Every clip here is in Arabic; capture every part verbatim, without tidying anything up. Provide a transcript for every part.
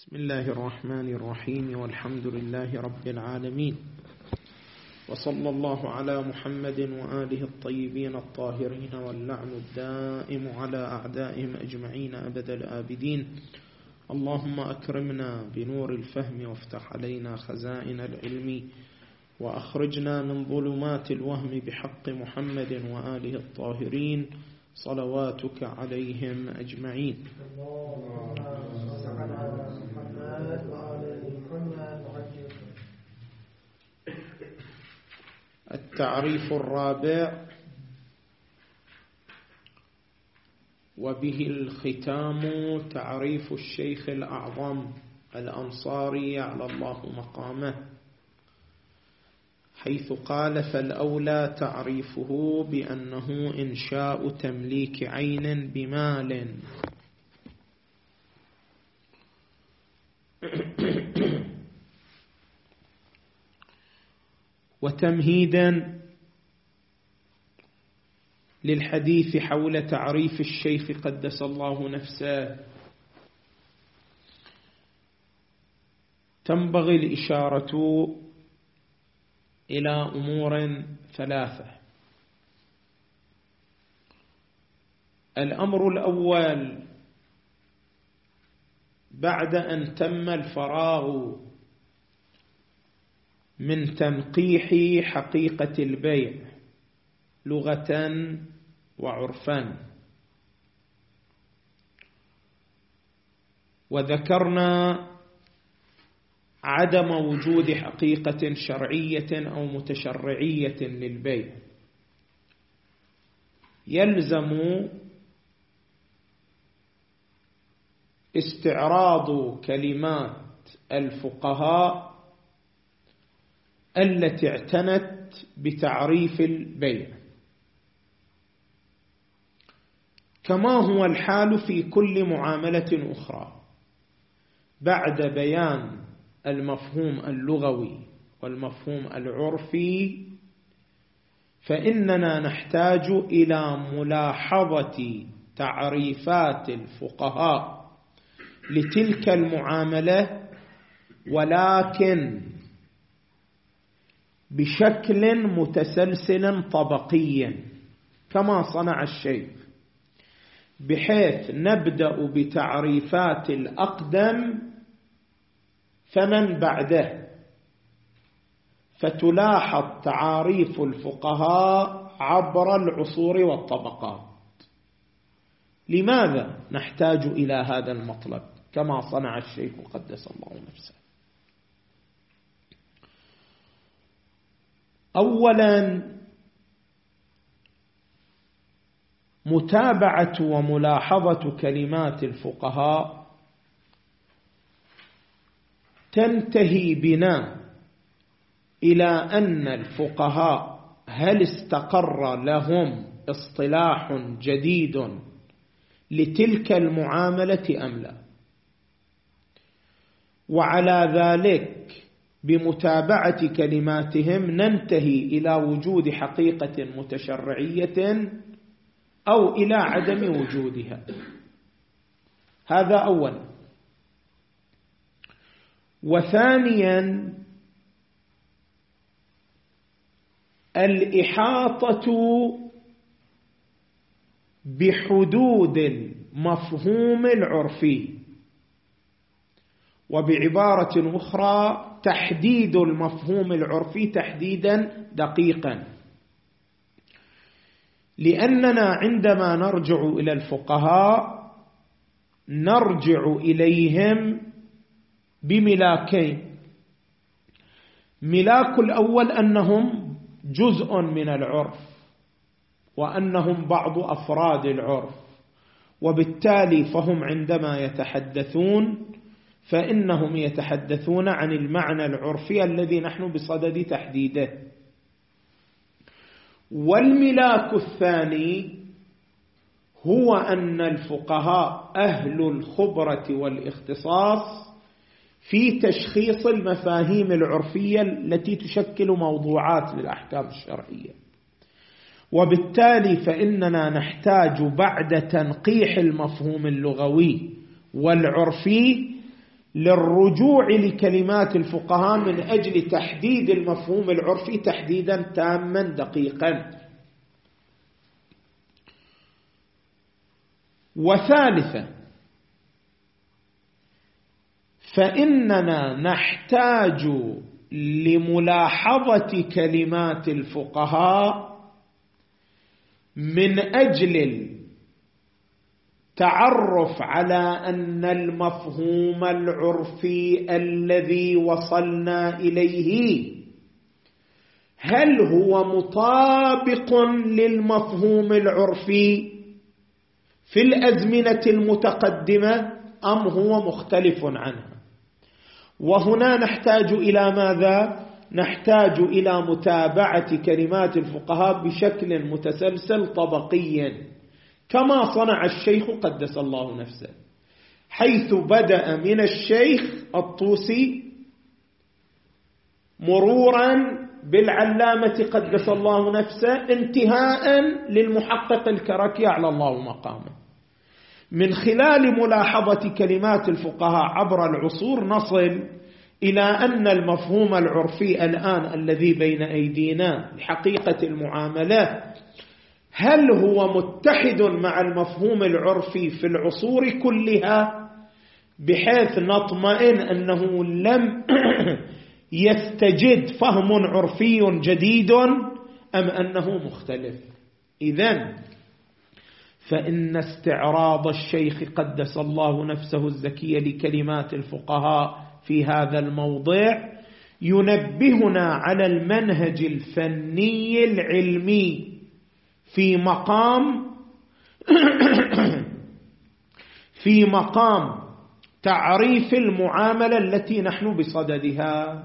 بسم الله الرحمن الرحيم والحمد لله رب العالمين وصلى الله على محمد وآله الطيبين الطاهرين واللعن الدائم على أعدائهم أجمعين أبد الآبدين. اللهم أكرمنا بنور الفهم وافتح علينا خزائن العلم وأخرجنا من ظلمات الوهم بحق محمد وآله الطاهرين صلواتك عليهم أجمعين. التعريف الرابع وبه الختام تعريف الشيخ الأعظم الأنصاري على الله مقامه، حيث قال: فالأولى تعريفه بأنه إنشاء تمليك عين بمال وتمهيدا للحديث حول تعريف الشيخ قدس الله نفسه، تنبغي الإشارة إلى أمور ثلاثة. الأمر الأول: بعد أن تم الفراغ من تنقيح حقيقة البيع لغة وعرفا، وذكرنا عدم وجود حقيقة شرعية أو متشرعية للبيع، يلزم استعراض كلمات الفقهاء التي اعتنت بتعريف البيع، كما هو الحال في كل معاملة أخرى. بعد بيان المفهوم اللغوي والمفهوم العرفي، فإننا نحتاج إلى ملاحظة تعريفات الفقهاء لتلك المعاملة، ولكن بشكل متسلسل طبقي كما صنع الشيخ، بحيث نبدأ بتعريفات الأقدم فمن بعده، فتلاحظ تعاريف الفقهاء عبر العصور والطبقات. لماذا نحتاج إلى هذا المطلب كما صنع الشيخ قدس الله نفسه؟ أولا، متابعة وملاحظة كلمات الفقهاء تنتهي بنا إلى أن الفقهاء هل استقر لهم اصطلاح جديد لتلك المعاملة أم لا، وعلى ذلك بمتابعة كلماتهم ننتهي إلى وجود حقيقة متشرعية أو إلى عدم وجودها. هذا أولا. وثانيا، الإحاطة بحدود المفهوم العرفي، وبعبارة أخرى تحديد المفهوم العرفي تحديدا دقيقا، لأننا عندما نرجع إلى الفقهاء نرجع إليهم بملاكين. ملاك الأول أنهم جزء من العرف، وأنهم بعض أفراد العرف، وبالتالي فهم عندما يتحدثون فإنهم يتحدثون عن المعنى العرفي الذي نحن بصدد تحديده. والملاك الثاني هو أن الفقهاء أهل الخبرة والاختصاص في تشخيص المفاهيم العرفية التي تشكل موضوعات للأحكام الشرعية، وبالتالي فإننا نحتاج بعد تنقيح المفهوم اللغوي والعرفي للرجوع لكلمات الفقهاء من أجل تحديد المفهوم العرفي تحديدا تاما دقيقا. وثالثا، فإننا نحتاج لملاحظة كلمات الفقهاء من أجل التعرف على أن المفهوم العرفي الذي وصلنا إليه هل هو مطابق للمفهوم العرفي في الأزمنة المتقدمة أم هو مختلف عنها. وهنا نحتاج إلى ماذا؟ نحتاج إلى متابعة كلمات الفقهاء بشكل متسلسل طبقيا كما صنع الشيخ قدس الله نفسه، حيث بدأ من الشيخ الطوسي مرورا بالعلامة قدس الله نفسه انتهاء للمحقق الكركي على الله مقامه. من خلال ملاحظة كلمات الفقهاء عبر العصور نصل إلى أن المفهوم العرفي الآن الذي بين أيدينا لحقيقة المعاملات هل هو متحد مع المفهوم العرفي في العصور كلها بحيث نطمئن أنه لم يستجد فهم عرفي جديد أم أنه مختلف. إذن فإن استعراض الشيخ قدس الله نفسه الزكية لكلمات الفقهاء في هذا الموضع ينبهنا على المنهج الفني العلمي في مقام في مقام تعريف المعاملة التي نحن بصددها.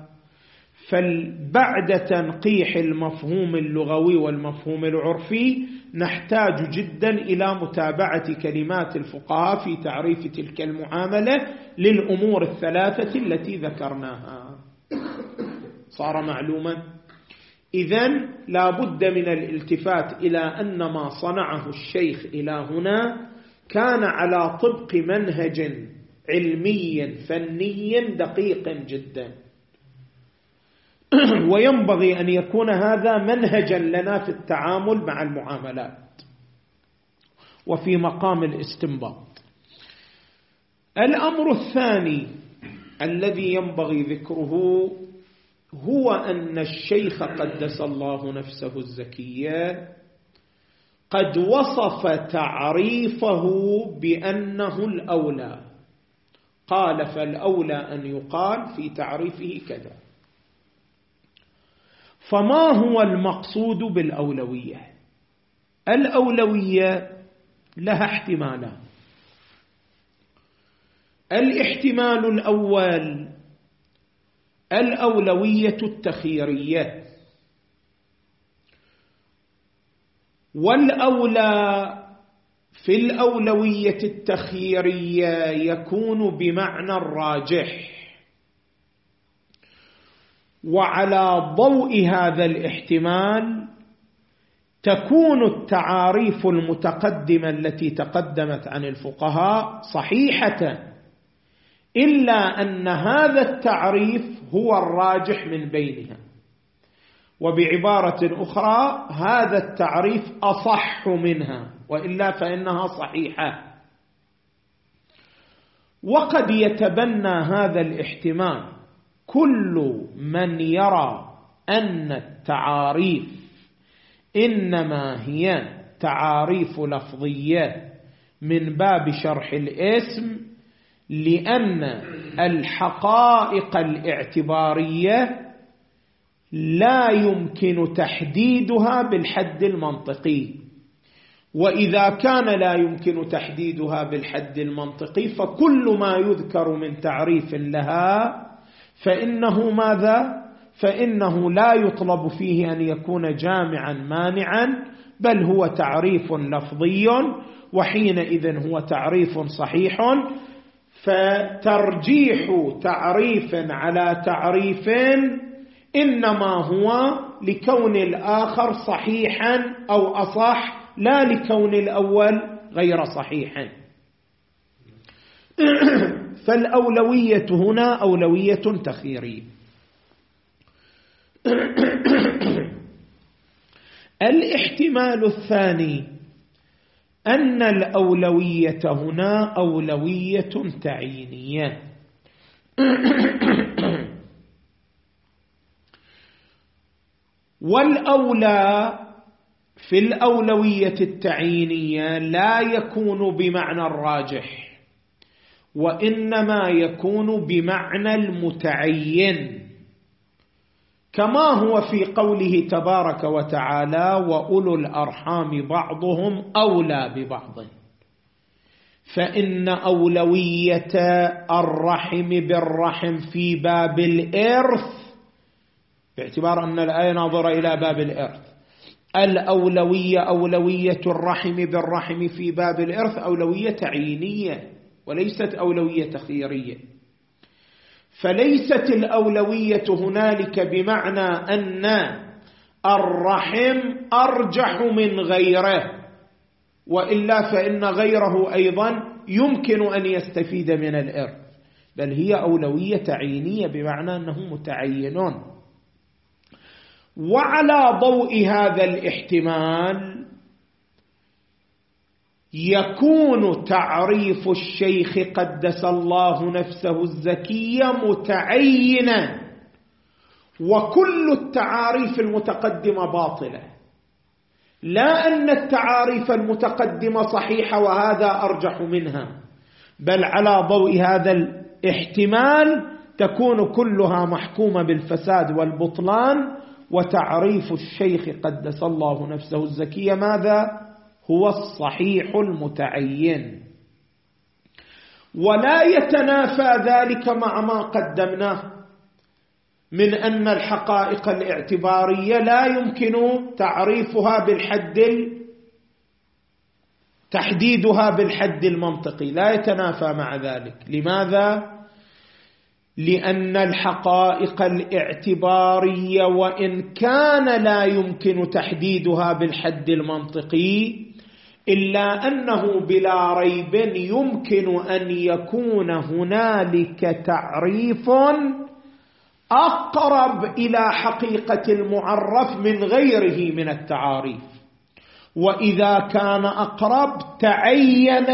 فبعد تنقيح المفهوم اللغوي والمفهوم العرفي نحتاج جدا إلى متابعة كلمات الفقهاء في تعريف تلك المعاملة للأمور الثلاثة التي ذكرناها. صار معلوما؟ إذن لا بد من الالتفات إلى أن ما صنعه الشيخ إلى هنا كان على طبق منهج علمي فني دقيق جدا، وينبغي أن يكون هذا منهجا لنا في التعامل مع المعاملات وفي مقام الاستنباط. الأمر الثاني الذي ينبغي ذكره هو أن الشيخ قدس الله نفسه الزكية قد وصف تعريفه بأنه الأولى، قال فالأولى أن يقال في تعريفه كذا. فما هو المقصود بالأولوية؟ الأولوية لها احتمالان. الاحتمال الأول الأولوية التخييرية، والأولى في الأولوية التخييرية يكون بمعنى الراجح. وعلى ضوء هذا الاحتمال تكون التعاريف المتقدمة التي تقدمت عن الفقهاء صحيحة، إلا أن هذا التعريف هو الراجح من بينها، وبعبارة أخرى هذا التعريف أصح منها، وإلا فإنها صحيحة. وقد يتبنى هذا الاحتمال كل من يرى أن التعاريف إنما هي تعاريف لفظية من باب شرح الاسم، لأن الحقائق الاعتبارية لا يمكن تحديدها بالحد المنطقي، وإذا كان لا يمكن تحديدها بالحد المنطقي فكل ما يذكر من تعريف لها فإنه ماذا؟ فإنه لا يطلب فيه أن يكون جامعا مانعا، بل هو تعريف لفظي، وحينئذ هو تعريف صحيح. فترجيح تعريف على تعريف إنما هو لكون الآخر صحيحا أو أصح، لا لكون الأول غير صحيحا. فالأولوية هنا أولوية تخييرية. الاحتمال الثاني أن الأولوية هنا أولوية تعيينية. والأولى في الأولوية التعيينية لا يكون بمعنى الراجح، وإنما يكون بمعنى المتعين، كما هو في قوله تبارك وتعالى: وأولو الأرحام بعضهم أولى ببعض. فإن أولوية الرحم بالرحم في باب الإرث، باعتبار أن الآية ناظرة إلى باب الإرث، الأولوية أولوية الرحم بالرحم في باب الإرث أولوية تعيينية وليست أولوية تخييرية. فليست الأولوية هنالك بمعنى أن الرحم أرجح من غيره، وإلا فإن غيره أيضا يمكن أن يستفيد من الإرث، بل هي أولوية تعيينية بمعنى أنه متعينون. وعلى ضوء هذا الاحتمال يكون تعريف الشيخ قدس الله نفسه الزكية متعينا، وكل التعاريف المتقدمة باطلة، لا أن التعاريف المتقدمة صحيحة وهذا أرجح منها، بل على ضوء هذا الاحتمال تكون كلها محكومة بالفساد والبطلان. وتعريف الشيخ قدس الله نفسه الزكية ماذا؟ هو الصحيح المتعين، ولا يتنافى ذلك مع ما قدمناه من أن الحقائق الاعتبارية لا يمكن تعريفها بالحد تحديدها بالحد المنطقي، لا يتنافى مع ذلك. لماذا؟ لأن الحقائق الاعتبارية وإن كان لا يمكن تحديدها بالحد المنطقي، إلا أنه بلا ريب يمكن أن يكون هنالك تعريف أقرب إلى حقيقة المعرف من غيره من التعاريف، وإذا كان أقرب تعين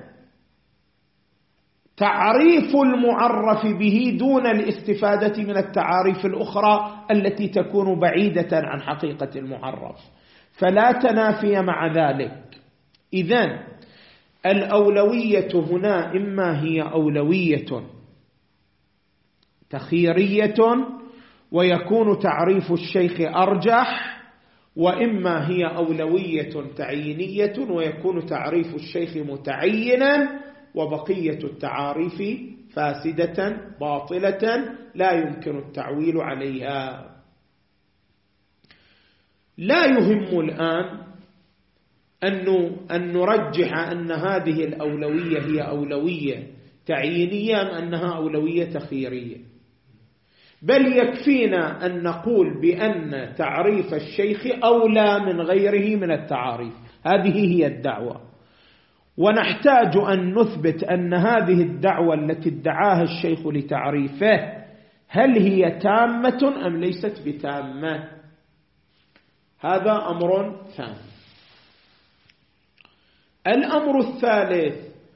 تعريف المعرف به دون الاستفادة من التعاريف الأخرى التي تكون بعيدة عن حقيقة المعرف، فلا تنافي مع ذلك. إذن الأولوية هنا إما هي أولوية تخييرية ويكون تعريف الشيخ أرجح، وإما هي أولوية تعيينية ويكون تعريف الشيخ متعينا، وبقية التعاريف فاسدة باطلة لا يمكن التعويل عليها. لا يهم الآن أن نرجح أن هذه الأولوية هي أولوية تعيينية أم أنها أولوية تخييرية، بل يكفينا أن نقول بأن تعريف الشيخ أولى من غيره من التعاريف. هذه هي الدعوة، ونحتاج أن نثبت أن هذه الدعوة التي ادعاها الشيخ لتعريفه هل هي تامة أم ليست بتامة. هذا أمر ثاني. الأمر الثالث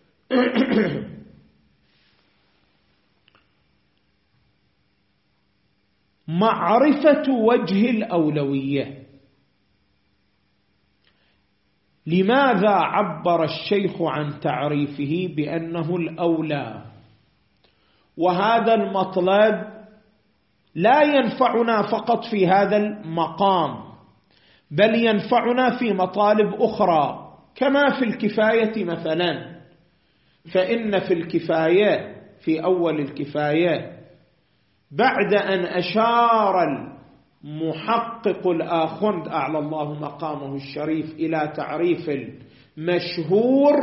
معرفة وجه الأولوية. لماذا عبر الشيخ عن تعريفه بأنه الأولى؟ وهذا المطلب لا ينفعنا فقط في هذا المقام، بل ينفعنا في مطالب أخرى، كما في الكفاية مثلا. فإن في الكفاية في أول الكفاية بعد أن أشار المحقق الآخند أعلى الله مقامه الشريف إلى تعريف المشهور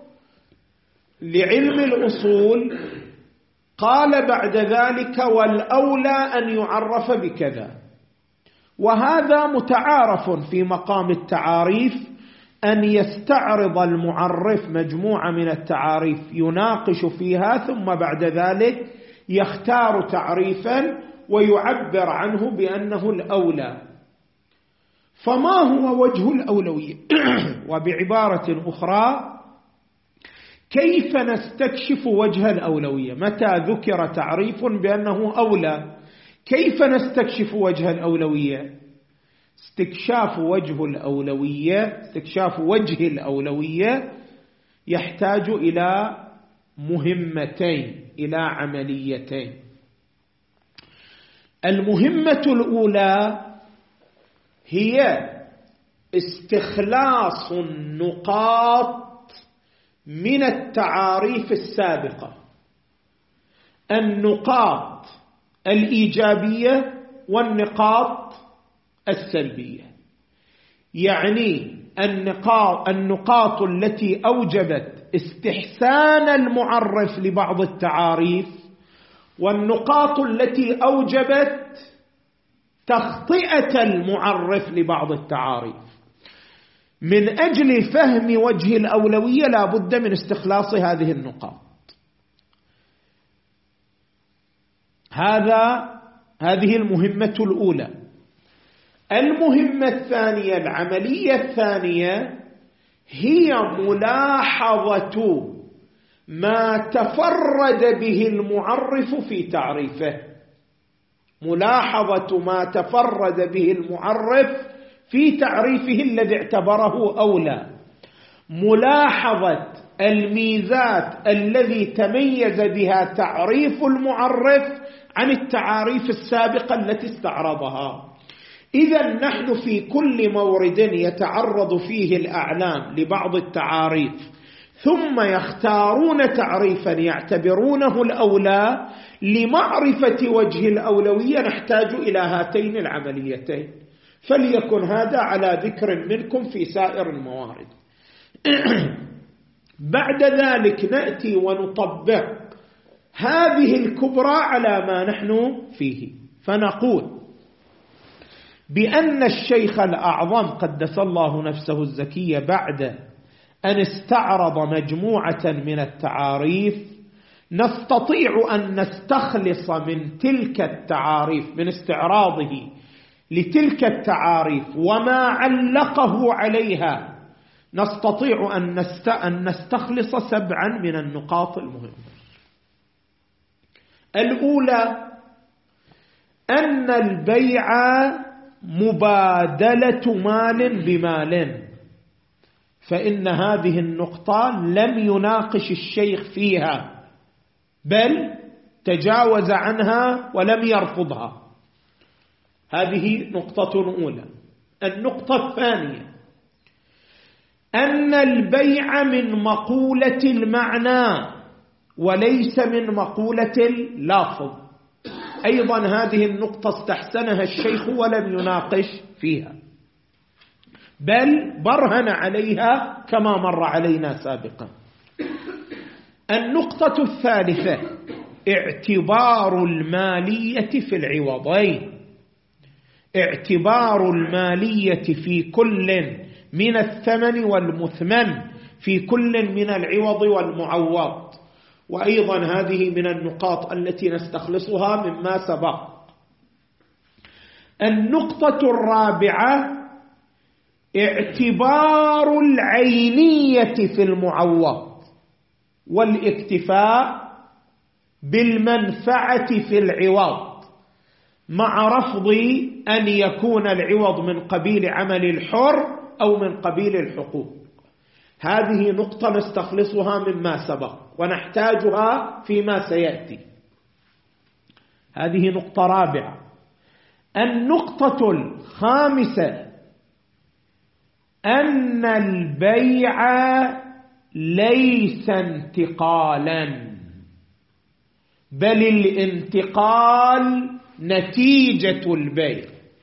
لعلم الأصول، قال بعد ذلك والأولى أن يعرف بكذا. وهذا متعارف في مقام التعاريف أن يستعرض المعرف مجموعة من التعاريف يناقش فيها، ثم بعد ذلك يختار تعريفا ويعبر عنه بأنه الأولى. فما هو وجه الأولوية؟ وبعبارة أخرى، كيف نستكشف وجه الأولوية؟ متى ذكر تعريف بأنه أولى كيف نستكشف وجه الأولوية؟ استكشاف وجه الأولوية استكشاف وجه الأولوية يحتاج إلى مهمتين، إلى عمليتين. المهمة الأولى هي استخلاص النقاط من التعاريف السابقة، النقاط الإيجابية والنقاط السلبية. يعني النقاط, النقاط التي أوجبت استحسان المعرف لبعض التعاريف، والنقاط التي أوجبت تخطئة المعرف لبعض التعاريف. من أجل فهم وجه الأولوية لا بد من استخلاص هذه النقاط. هذا هذه المهمة الأولى. المهمة الثانية، العملية الثانية، هي ملاحظة ما تفرد به المعرف في تعريفه، ملاحظة ما تفرد به المعرف في تعريفه الذي اعتبره أولى، ملاحظة الميزات الذي تميز بها تعريف المعرف عن التعاريف السابقة التي استعرضها. إذا نحن في كل مورد يتعرض فيه الأعلام لبعض التعاريف ثم يختارون تعريفا يعتبرونه الأولى، لمعرفة وجه الأولوية نحتاج إلى هاتين العمليتين، فليكن هذا على ذكر منكم في سائر الموارد. بعد ذلك نأتي ونطبق هذه الكبرى على ما نحن فيه، فنقول بأن الشيخ الأعظم قدس الله نفسه الزكية بعد أن استعرض مجموعة من التعاريف نستطيع أن نستخلص من تلك التعاريف، من استعراضه لتلك التعاريف وما علقه عليها، نستطيع أن نستخلص سبعا من النقاط المهمة. الأولى أن البيع مبادلة مال بمال، فإن هذه النقطة لم يناقش الشيخ فيها بل تجاوز عنها ولم يرفضها. هذه نقطة أولى. النقطة الثانية أن البيع من مقولة المعنى وليس من مقولة اللفظ، أيضا هذه النقطة استحسنها الشيخ ولم يناقش فيها بل برهن عليها كما مر علينا سابقا. النقطة الثالثة اعتبار المالية في العوضين، اعتبار المالية في كل من الثمن والمثمن، في كل من العوض والمعوض، وأيضا هذه من النقاط التي نستخلصها مما سبق. النقطة الرابعة اعتبار العينية في المعوض والاكتفاء بالمنفعة في العوض، مع رفض أن يكون العوض من قبيل عمل الحر أو من قبيل الحقوق. هذه نقطة نستخلصها مما سبق ونحتاجها فيما سيأتي. هذه نقطة رابعة. النقطة الخامسة أن البيع ليس انتقالا بل الانتقال نتيجة البيع.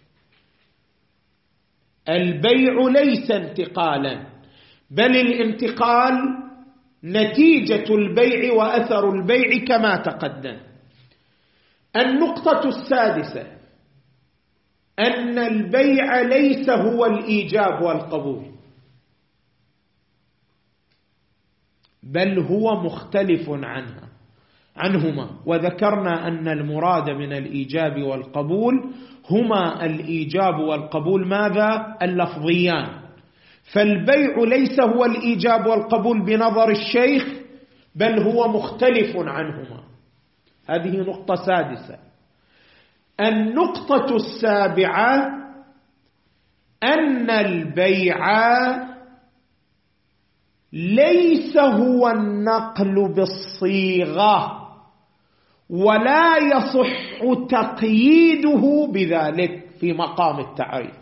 البيع ليس انتقالا بل الانتقال نتيجة البيع وأثر البيع كما تقدم. النقطة السادسة أن البيع ليس هو الإيجاب والقبول بل هو مختلف عنها عنهما. وذكرنا أن المراد من الإيجاب والقبول هما الإيجاب والقبول ماذا؟ اللفظيان. فالبيع ليس هو الإيجاب والقبول بنظر الشيخ، بل هو مختلف عنهما. هذه نقطة سادسة. النقطة السابعة أن البيع ليس هو النقل بالصيغة، ولا يصح تقييده بذلك في مقام التعريف.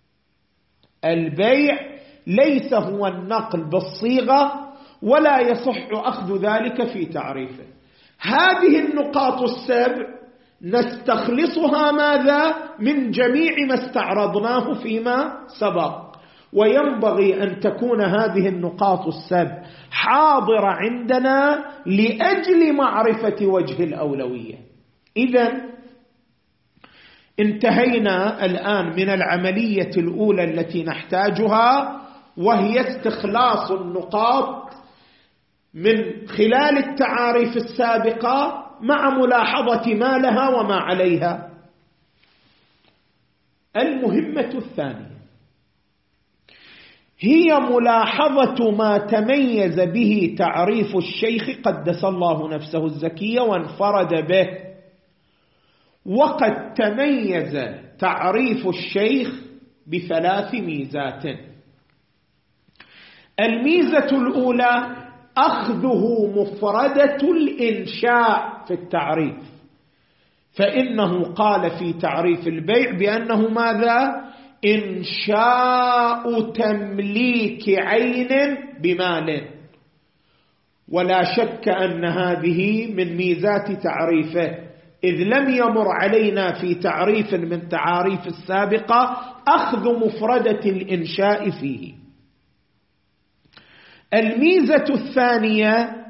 البيع ليس هو النقل بالصيغة، ولا يصح أخذ ذلك في تعريفه. هذه النقاط السبع نستخلصها ماذا؟ من جميع ما استعرضناه فيما سبق. وينبغي أن تكون هذه النقاط السبع حاضرة عندنا لأجل معرفة وجه الأولوية. إذن انتهينا الآن من العملية الأولى التي نحتاجها، وهي استخلاص النقاط من خلال التعاريف السابقة مع ملاحظة ما لها وما عليها. المهمة الثانية هي ملاحظة ما تميز به تعريف الشيخ قدس الله نفسه الزكية وانفرد به. وقد تميز تعريف الشيخ بثلاث ميزات. الميزة الأولى أخذه مفردة الإنشاء في التعريف، فإنه قال في تعريف البيع بأنه ماذا؟ إنشاء تمليك عين بمال. ولا شك أن هذه من ميزات تعريفه، إذ لم يمر علينا في تعريف من تعاريف السابقة أخذ مفردة الإنشاء فيه. الميزة الثانية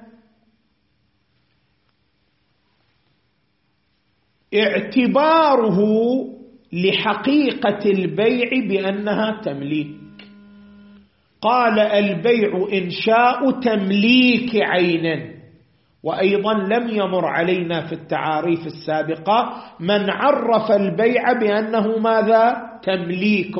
اعتباره لحقيقة البيع بأنها تمليك. قال البيع إنشاء تمليك عين. وأيضا لم يمر علينا في التعاريف السابقة من عرف البيع بأنه ماذا؟ تمليك.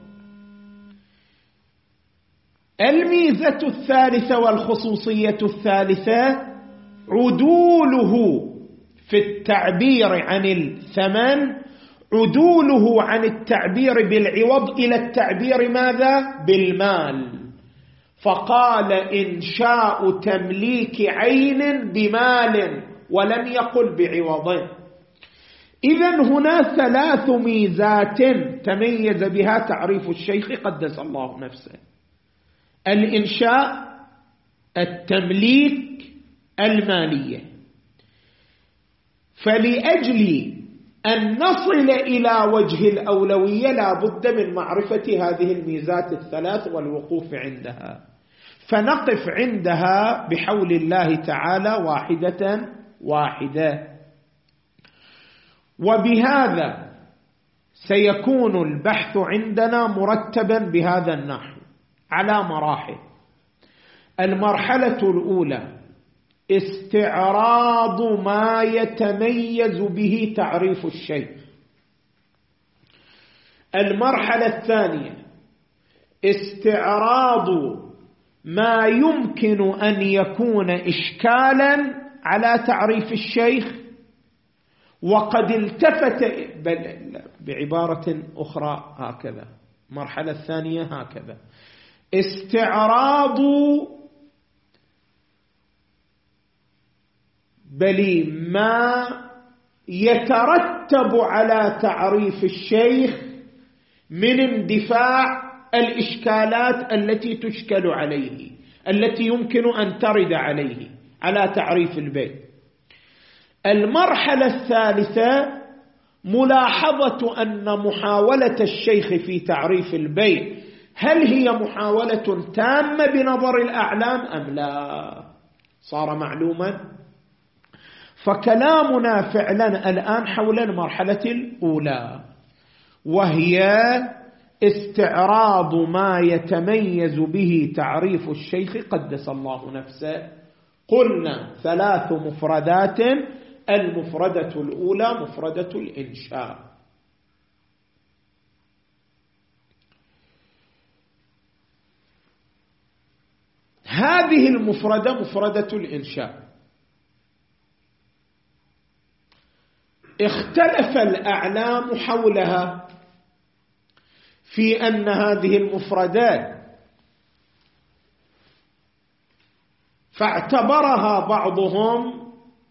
الميزة الثالثة والخصوصية الثالثة عدوله في التعبير عن الثمن، عدوله عن التعبير بالعوض إلى التعبير ماذا؟ بالمال. فقال إنشاء تمليك عين بمال ولم يقل بعوض. إذن هنا ثلاث ميزات تميز بها تعريف الشيخ قدس الله نفسه: الإنشاء، التمليك، المالية. فلأجل أن نصل إلى وجه الأولوية لا بد من معرفة هذه الميزات الثلاث والوقوف عندها، فنقف عندها بحول الله تعالى واحدة واحدة. وبهذا سيكون البحث عندنا مرتبا بهذا النحو على مراحل. المرحلة الأولى استعراض ما يتميز به تعريف الشيخ. المرحلة الثانية استعراض ما يمكن أن يكون إشكالا على تعريف الشيخ وقد التفت، بل بعبارة أخرى هكذا، المرحلة الثانية هكذا: استعراض بل ما يترتب على تعريف الشيخ من اندفاع الإشكالات التي تشكل عليه، التي يمكن أن ترد عليه على تعريف البيع. المرحلة الثالثة ملاحظة أن محاولة الشيخ في تعريف البيع هل هي محاولة تامة بنظر الأعلام أم لا؟ صار معلوما. فكلامنا فعلا الآن حول المرحلة الأولى، وهي استعراض ما يتميز به تعريف الشيخ قدس الله نفسه. قلنا ثلاث مفردات: المفردة الأولى مفردة الإنشاء، هذه المفردة مفردة الإنشاء اختلف الأعلام حولها في أن هذه المفردات فاعتبرها بعضهم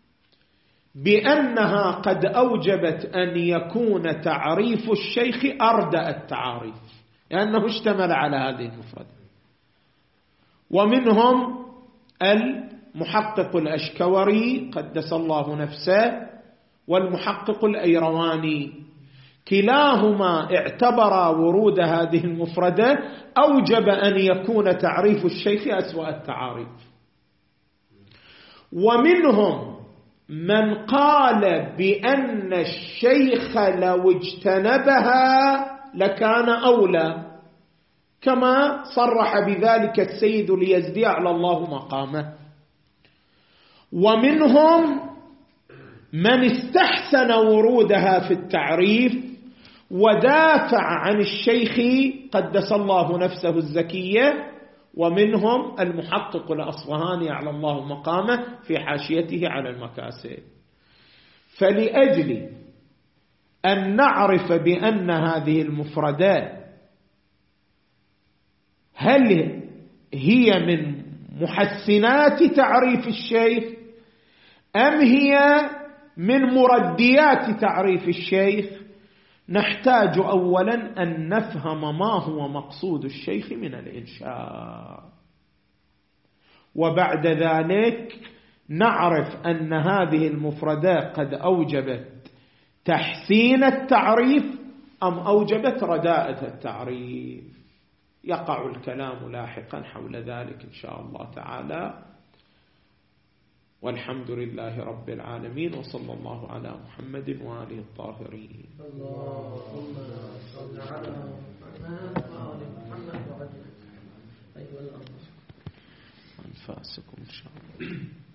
بأنها قد أوجبت أن يكون تعريف الشيخ أردأ التعاريف، لأنه اشتمل على هذه المفردة. ومنهم المحقق الأشكوري قدس الله نفسه والمحقق الأيرواني، كلاهما اعتبر ورود هذه المفردة أوجب أن يكون تعريف الشيخ أسوأ التعاريف. ومنهم من قال بأن الشيخ لو اجتنبها لكان أولى، كما صرح بذلك السيد اليزدي على الله مقامه. ومنهم من استحسن ورودها في التعريف ودافع عن الشيخ قدس الله نفسه الزكية، ومنهم المحقق الأصفهاني على الله مقامه في حاشيته على المكاسب. فلأجل أن نعرف بأن هذه المفردات هل هي من محسنات تعريف الشيخ أم هي من مرديات تعريف الشيخ، نحتاج أولا أن نفهم ما هو مقصود الشيخ من الإنشاء، وبعد ذلك نعرف أن هذه المفردات قد أوجبت تحسين التعريف أم أوجبت رداءة التعريف. يقع الكلام لاحقا حول ذلك إن شاء الله تعالى، والحمد لله رب العالمين، وصلى الله على محمد وآله الطاهرين. اللهم صل على محمد وآل محمد وعلى أنفاسكم إن شاء الله.